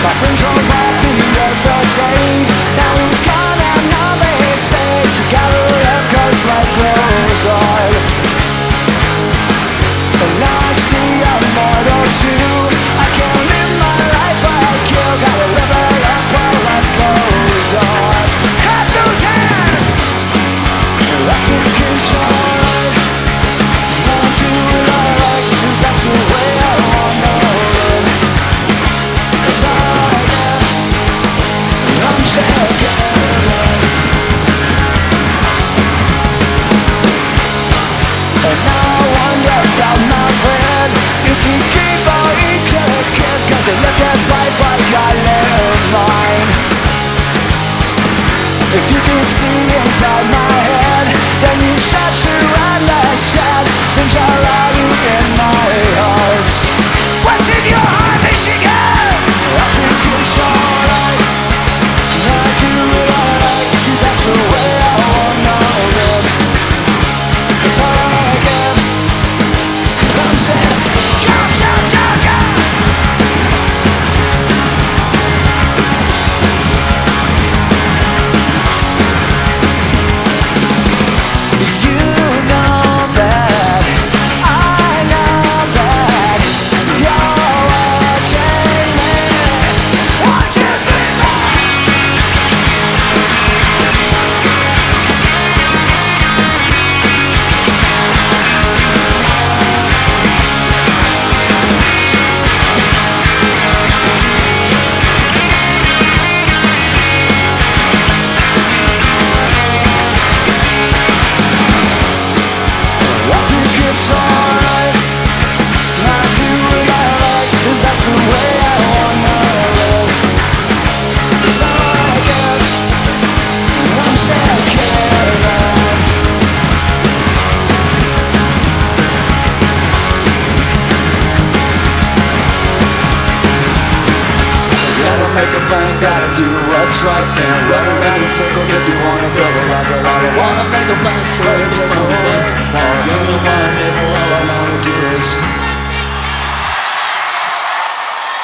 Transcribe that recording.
My friend drove off the other day. Now he's gone and now they say she gotta love 'cause life goes on. And now I see I'm mortal too. I can't live my life like you. Gotta live it up while life goes on. Clap those hands! I think it's alright. Wanna do what I like, 'cause that's the way I wanna live. 'Cause I'm sick of it. And now I wonder about my friend, if he keep or he could give, 'cause he lived his life like I live mine. If you could see inside my head, then you should understand things are writing in my heart. What's in your heart, Michigan? I think it's alright. I do what I like, 'cause that's the way I wanna live. 'Cause I'm saying, jump, jump, jump, jump. You know that, I know that you're watching me. 1, 2, 3, 4. I think it's alright. I do what I like, 'cause that's the way I wanna live. It's all I get. I'm sick of it. Gotta make a plan, gotta do what's right. Can't run around in circles if you wanna build a life. But I don't wanna make a plan, but it's a way. All you want, all I wanna do is